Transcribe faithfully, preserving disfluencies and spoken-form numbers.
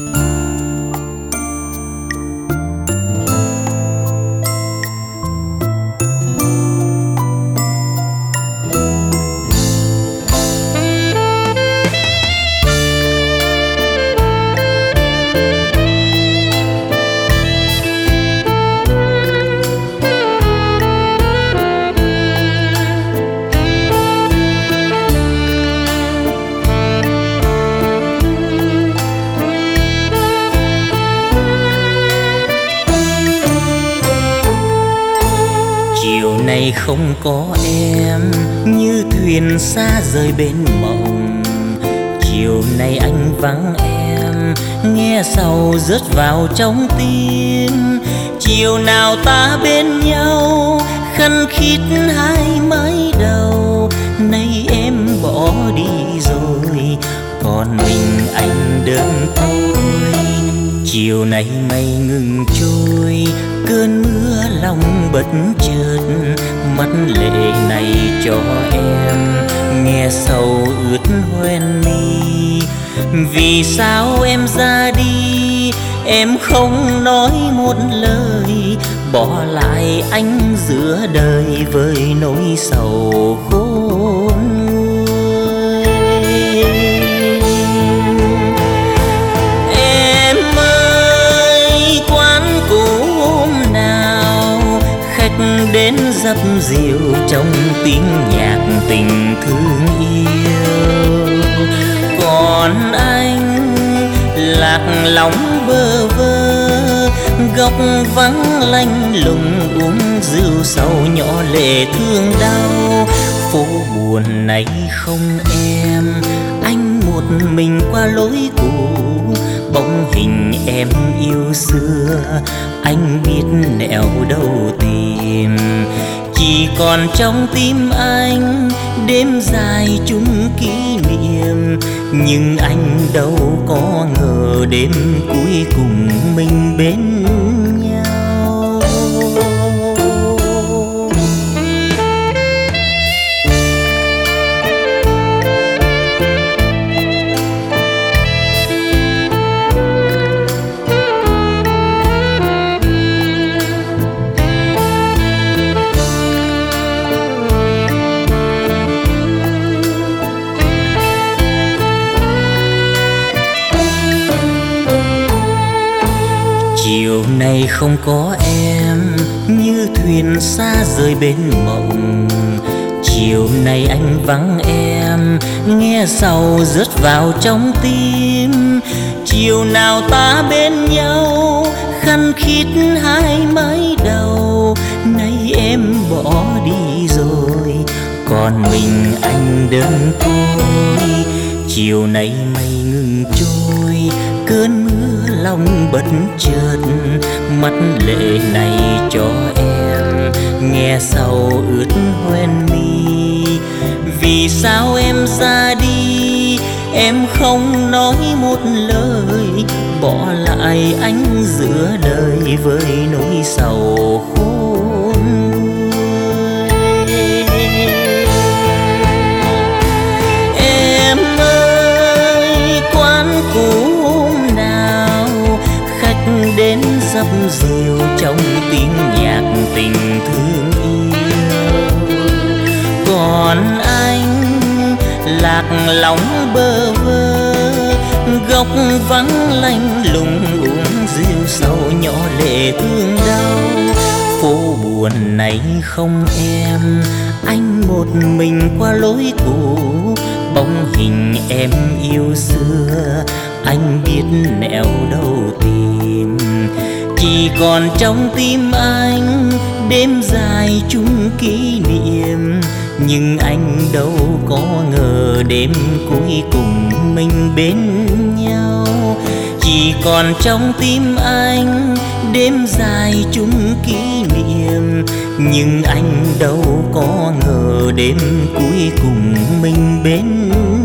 Này không có em như thuyền xa rời bên mộng. Chiều nay anh vắng em, nghe sầu rớt vào trong tim. Chiều nào ta bên nhau, khăn khít hai mái đầu. Nay em bỏ đi rồi, còn mình anh đơn côi. Chiều nay mây ngừng trôi, cơn mưa lòng bất chợt. Mắt lệ này cho em, nghe sầu ướt hoen mi. Vì sao em ra đi, em không nói một lời. Bỏ lại anh giữa đời với nỗi sầu khôn nguôi. Em ơi, quán cũ hôm nào khách đến dập dìu trong tiếng nhạc tình thương yêu. Còn anh lạc lõng bơ vơ, góc vắng lanh lùng uống rượu sầu nhỏ lệ thương đau. Phố buồn này không em, anh một mình qua lối cũ. Bóng hình em yêu xưa, anh biết nẻo đâu tìm. Chỉ còn trong tim anh đêm dài chung kỷ niệm. Nhưng anh đâu có ngờ đêm cuối cùng mình bên nhau. Chiều nay không có em như thuyền xa rời bên mộng. Chiều nay anh vắng em, nghe sầu rớt vào trong tim. Chiều nào ta bên nhau, khăn khít hai mái đầu. Nay em bỏ đi rồi, còn mình anh đơn côi. Chiều nay mây ngừng trôi, cơn mưa lòng bất chợt. Mắt lệ này cho em, nghe sầu ướt hoen mi. Vì sao em ra đi, em không nói một lời. Bỏ lại anh giữa đời với nỗi sầu khôn nguôi. Em ơi, quán cũ đến dập dìu trong tiếng nhạc tình thương yêu. Còn anh lạc lõng bơ vơ, góc vắng lanh lùng uống rượu sầu nhỏ lệ thương đau. Phố buồn này không em, anh một mình qua lối cũ. Bóng hình em yêu xưa, anh biết nẻo đâu tìm. Chỉ còn trong tim anh đêm dài chung kỷ niệm. Nhưng anh đâu có ngờ đêm cuối cùng mình bên nhau. Chỉ còn trong tim anh đêm dài chung kỷ niệm. Nhưng anh đâu có ngờ đêm cuối cùng mình bên nhau.